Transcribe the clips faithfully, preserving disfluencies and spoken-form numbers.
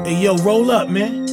Hey yo, roll up, man.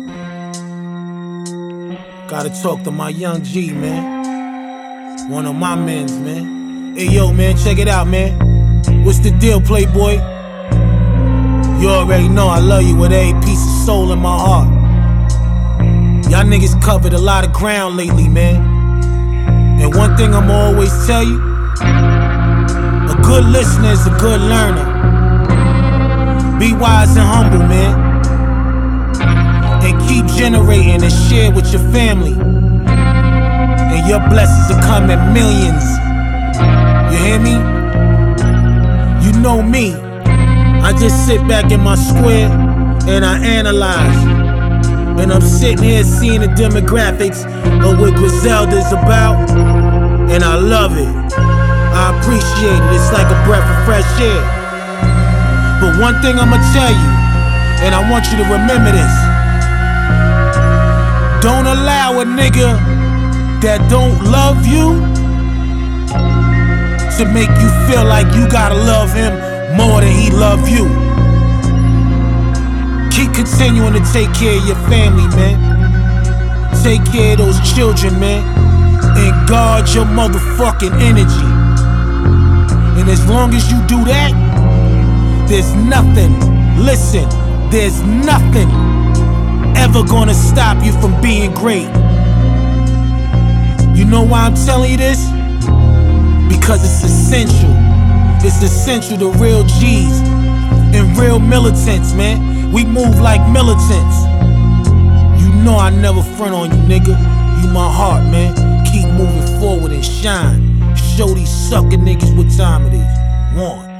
Gotta talk to my young G, man. One of my mens, man. Hey yo, man, check it out, man. What's the deal, Playboy? You already know I love you with every piece of soul in my heart. Y'all niggas covered a lot of ground lately, man. And one thing I'ma always tell you, a good listener is a good learner. Be wise and humble, man. And keep generating and share with your family. And your blessings will come in millions. You hear me? You know me. I just sit back in my square and I analyze. And I'm sitting here seeing the demographics of what Griselda's about. And I love it. I appreciate it. It's like a breath of fresh air. But one thing I'ma tell you, and I want you to remember this. Don't allow a nigga that don't love you to make you feel like you gotta love him more than he love you. Keep continuing to take care of your family, man. Take care of those children, man. And guard your motherfucking energy. And as long as you do that, there's nothing, listen, there's nothing ever gonna stop you from being great. You know why I'm telling you this? Because it's essential. It's essential to real G's and real militants, man. We move like militants. You know I never front on you, nigga. You my heart, man. Keep moving forward and shine. Show these sucker niggas what time it is. One.